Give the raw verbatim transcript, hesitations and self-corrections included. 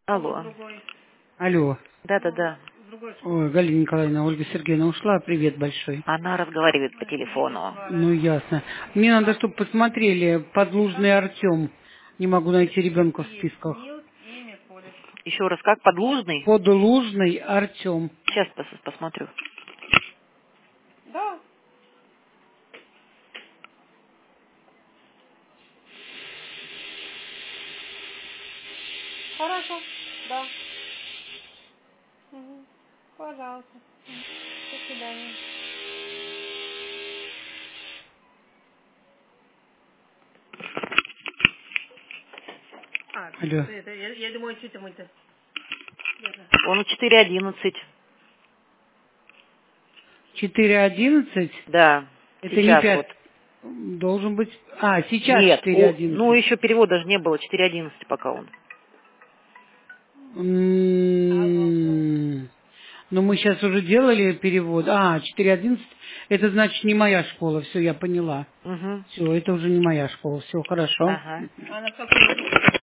Алло. Алло. Да-да-да. Ой, Галина Николаевна, Ольга Сергеевна ушла. Привет большой. Она разговаривает по телефону. Ну, ясно. Мне надо, чтобы посмотрели. Подлужный Артем. Не могу найти ребенка в списках. Еще раз, как? Подлужный? Подлужный Артем. Сейчас пос- посмотрю. Да. Хорошо. Да. Угу. Пожалуйста. Мгм. До свидания. А, Алло. это, я, я думаю, что там это. Он у четыре одиннадцать. четыре одиннадцать? Да. Это не Сейчас пять. вот. Должен быть... А, сейчас Нет, четыре у- ну одиннадцать. еще перевода же не было. четыре одиннадцать пока он. М, Ну, мы сейчас уже делали перевод. А, четыре одиннадцать. Это значит не моя школа. Все, я поняла. Угу. Все, это уже не моя школа. Все, хорошо. Ага. Она в каком году?